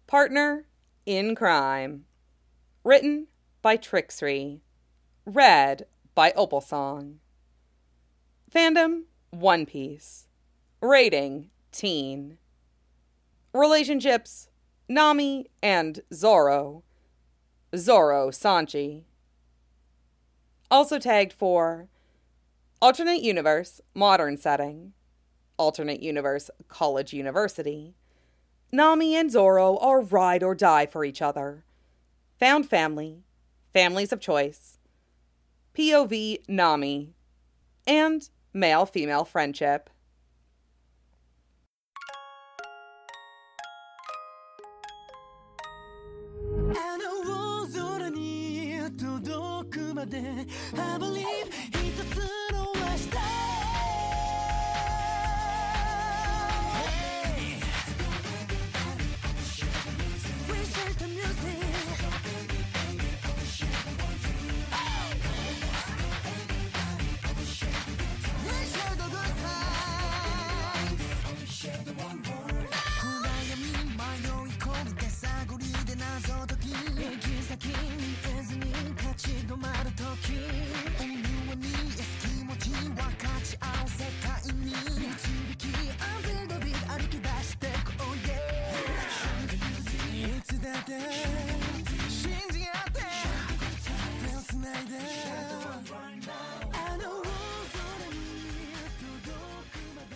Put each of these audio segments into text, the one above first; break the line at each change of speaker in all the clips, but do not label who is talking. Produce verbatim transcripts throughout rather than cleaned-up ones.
Partner in Crime. Written by Trixie. Read by Opalsong. Fandom, One Piece. Rating, teen. Relationships, Nami and Zoro. Zoro Sanji. Also tagged for Alternate Universe, Modern Setting. Alternate Universe, College University. Nami and Zoro are ride or die for each other. Found family, families of choice. P O V Nami. And male-female friendship.
I believe it's a little rush hey. We share the music. We share the good times. Share the one word. 후라이미迷い込み手探りで謎解き行き先見えずに立ち止まる時思うに気持ち分かち合う世界に導き安全のビー歩き出してこう yeah いつだって信じ合って手をつないであの大空に届くまで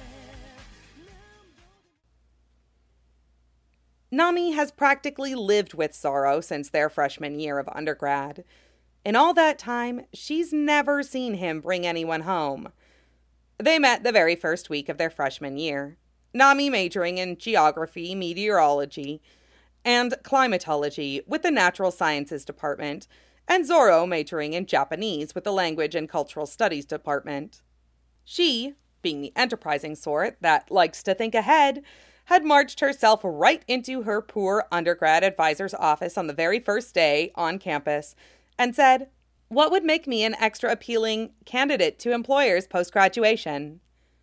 Nami has practically lived with Zoro since their freshman year of undergrad. In all that time, she's never seen him bring anyone home. They met the very first week of their freshman year, Nami majoring in geography, meteorology, and climatology with the natural sciences department, and Zoro majoring in Japanese with the language and cultural studies department. She, being the enterprising sort that likes to think ahead, had marched herself right into her poor undergrad advisor's office on the very first day on campus and said, "What would make me an extra appealing candidate to employers post-graduation?"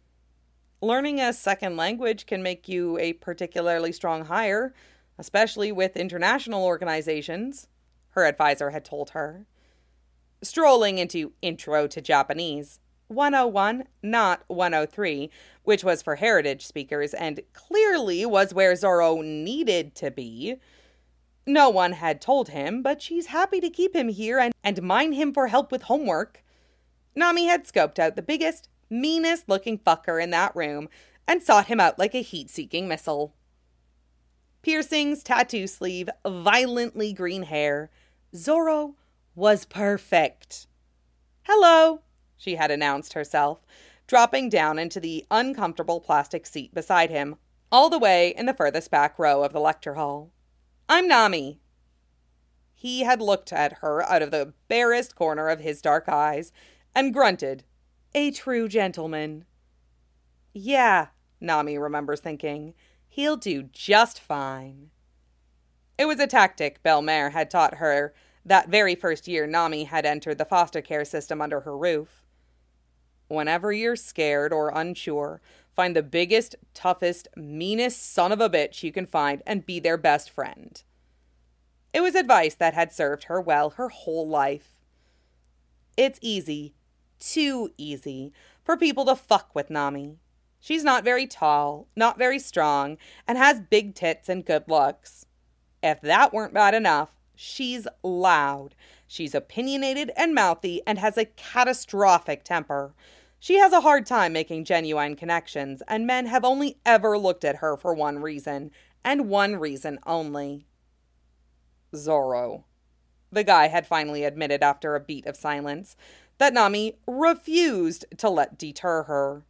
Learning a second language can make you a particularly strong hire, especially with international organizations, her advisor had told her. Strolling into Intro to Japanese, one oh one, not one oh three, which was for heritage speakers and clearly was where Zoro needed to be. No one had told him, but she's happy to keep him here and, and mine him for help with homework. Nami had scoped out the biggest, meanest-looking fucker in that room and sought him out like a heat-seeking missile. Piercings, tattoo sleeve, violently green hair. Zoro was perfect. "Hello," she had announced herself, dropping down into the uncomfortable plastic seat beside him, all the way in the furthest back row of the lecture hall. "I'm Nami." He had looked at her out of the barest corner of his dark eyes and grunted, "A true gentleman." Yeah, Nami remembers thinking, he'll do just fine. It was a tactic Belle-Mère had taught her that very first year Nami had entered the foster care system under her roof. Whenever you're scared or unsure, find the biggest, toughest, meanest son of a bitch you can find and be their best friend. It was advice that had served her well her whole life. It's easy, too easy, for people to fuck with Nami. She's not very tall, not very strong, and has big tits and good looks. If that weren't bad enough, she's loud. She's opinionated and mouthy and has a catastrophic temper. She has a hard time making genuine connections, and men have only ever looked at her for one reason, and one reason only. Zoro. The guy had finally admitted after a beat of silence that Nami refused to let deter her.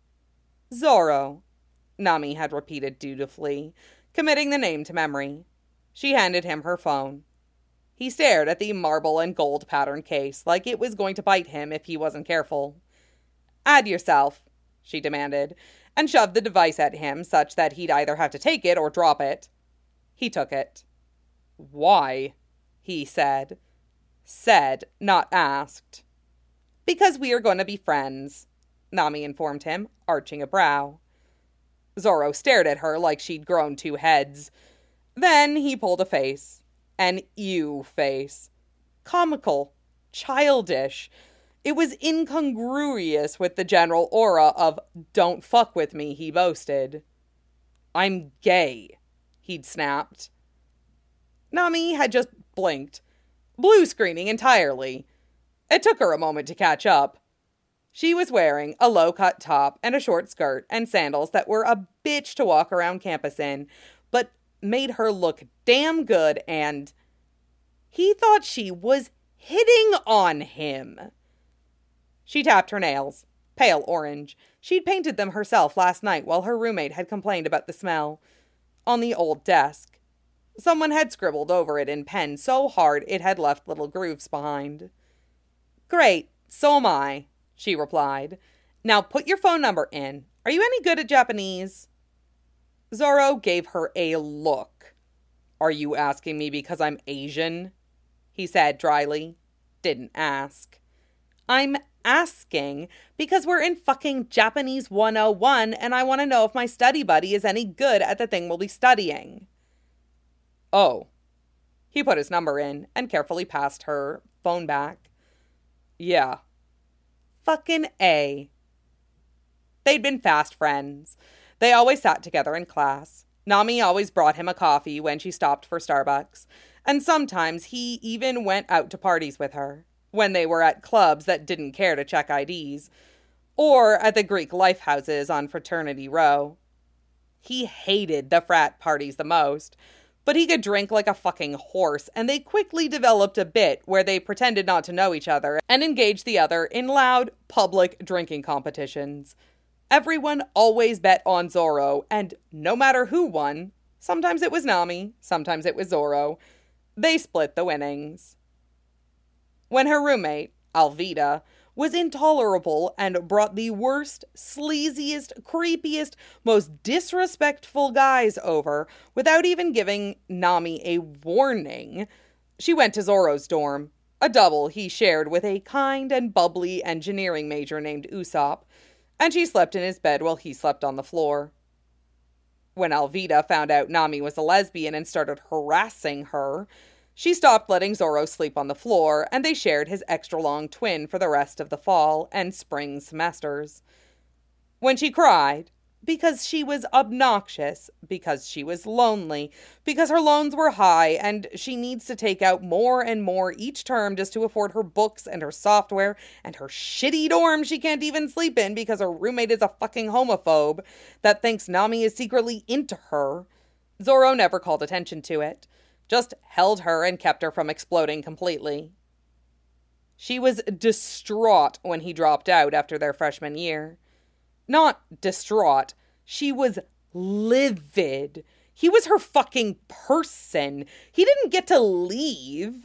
Zoro, Nami had repeated dutifully, committing the name to memory. She handed him her phone. He stared at the marble and gold pattern case like it was going to bite him if he wasn't careful. "Add yourself," she demanded, and shoved the device at him such that he'd either have to take it or drop it. He took it. "Why?" he said. Said, not asked. "Because we are going to be friends," Nami informed him, arching a brow. Zoro stared at her like she'd grown two heads. Then he pulled a face. An ew face. Comical. Childish. It was incongruous with the general aura of "don't fuck with me," he boasted. "I'm gay," he'd snapped. Nami had just blinked. Blue screening entirely. It took her a moment to catch up. She was wearing a low-cut top and a short skirt and sandals that were a bitch to walk around campus in, but made her look damn good, and he thought she was hitting on him. She tapped her nails, pale orange. She'd painted them herself last night while her roommate had complained about the smell. On the old desk. Someone had scribbled over it in pen so hard it had left little grooves behind. "Great, so am I," she replied. "Now put your phone number in. Are you any good at Japanese?" Zoro gave her a look. "Are you asking me because I'm Asian?" he said dryly. Didn't ask. "I'm asking because we're in fucking Japanese one oh one and I want to know if my study buddy is any good at the thing we'll be studying." "Oh." He put his number in and carefully passed her phone back. "Yeah." Fucking A. They'd been fast friends. They always sat together in class. Nami always brought him a coffee when she stopped for Starbucks, and sometimes he even went out to parties with her, when they were at clubs that didn't care to check I Ds, or at the Greek life houses on Fraternity Row. He hated the frat parties the most, but he could drink like a fucking horse, and they quickly developed a bit where they pretended not to know each other and engaged the other in loud, public drinking competitions. Everyone always bet on Zoro, and no matter who won, sometimes it was Nami, sometimes it was Zoro, they split the winnings. When her roommate, Alvida, was intolerable and brought the worst, sleaziest, creepiest, most disrespectful guys over without even giving Nami a warning, she went to Zoro's dorm, a double he shared with a kind and bubbly engineering major named Usopp, and she slept in his bed while he slept on the floor. When Alvida found out Nami was a lesbian and started harassing her, she stopped letting Zoro sleep on the floor, and they shared his extra-long twin for the rest of the fall and spring semesters. When she cried, because she was obnoxious, because she was lonely, because her loans were high, and she needs to take out more and more each term just to afford her books and her software and her shitty dorm she can't even sleep in because her roommate is a fucking homophobe that thinks Nami is secretly into her, Zoro never called attention to it. Just held her and kept her from exploding completely. She was distraught when he dropped out after their freshman year. Not distraught. She was livid. He was her fucking person. He didn't get to leave.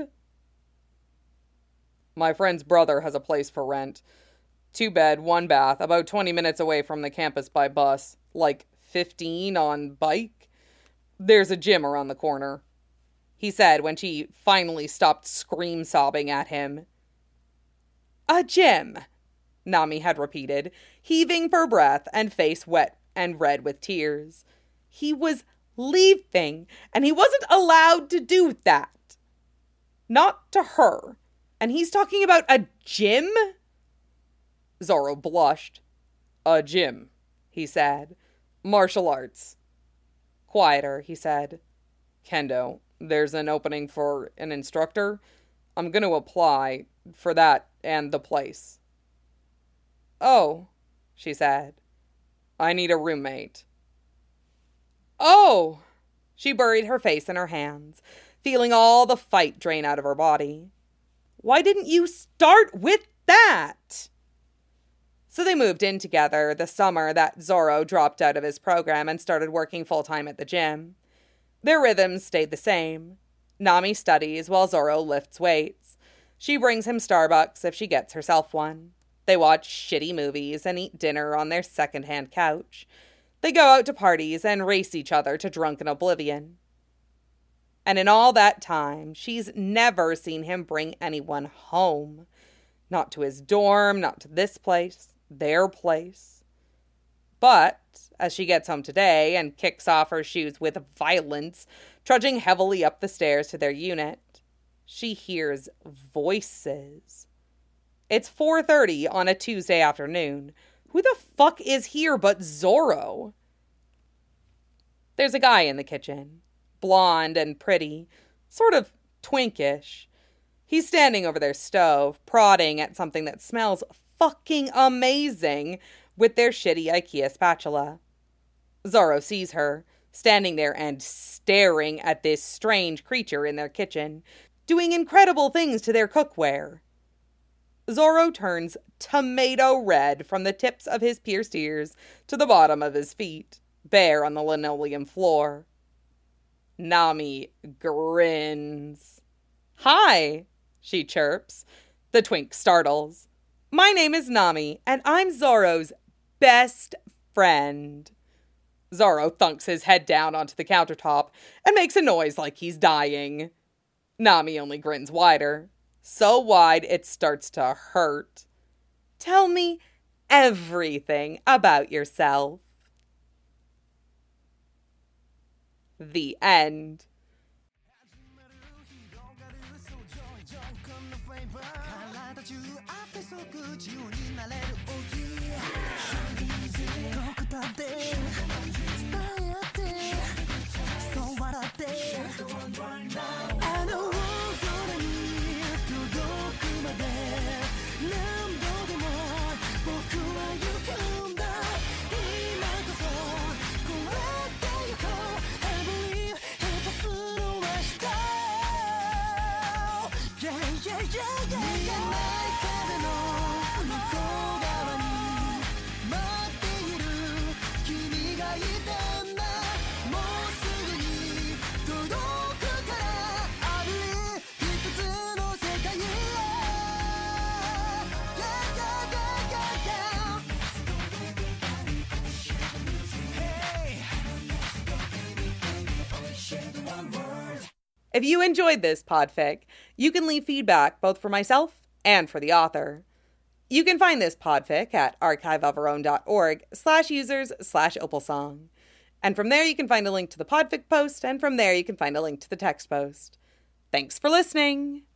"My friend's brother has a place for rent. Two bed, one bath, about twenty minutes away from the campus by bus. Like fifteen on bike. There's a gym around the corner," he said when she finally stopped scream-sobbing at him. "A gym," Nami had repeated, heaving for breath and face wet and red with tears. He was leaving, and he wasn't allowed to do that. Not to her. And he's talking about a gym? Zoro blushed. "A gym," he said. "Martial arts." Quieter, he said. "Kendo. There's an opening for an instructor. I'm going to apply for that and the place." "Oh," she said. "I need a roommate." "Oh!" She buried her face in her hands, feeling all the fight drain out of her body. "Why didn't you start with that?" So they moved in together the summer that Zoro dropped out of his program and started working full-time at the gym. Their rhythms stayed the same. Nami studies while Zoro lifts weights. She brings him Starbucks if she gets herself one. They watch shitty movies and eat dinner on their second-hand couch. They go out to parties and race each other to drunken oblivion. And in all that time, she's never seen him bring anyone home. Not to his dorm, not to this place, their place. But as she gets home today and kicks off her shoes with violence trudging heavily up the stairs to their unit. She hears voices. It's four thirty on a Tuesday afternoon. Who the fuck is here but Zorro? There's a guy in the kitchen, blonde and pretty, sort of twinkish. He's standing over their stove, prodding at something that smells fucking amazing with their shitty IKEA spatula. Zorro sees her, standing there and staring at this strange creature in their kitchen, doing incredible things to their cookware. Zorro turns tomato red from the tips of his pierced ears to the bottom of his feet, bare on the linoleum floor. Nami grins. "Hi," she chirps. The twink startles. "My name is Nami, and I'm Zorro's best friend." Zorro thunks his head down onto the countertop and makes a noise like he's dying. Nami only grins wider, so wide it starts to hurt. "Tell me everything about yourself." The end. If you enjoyed this podfic, you can leave feedback both for myself and for the author. You can find this podfic at archiveofourOwn.org slash users slash opalsong. And from there you can find a link to the podfic post, and from there you can find a link to the text post. Thanks for listening!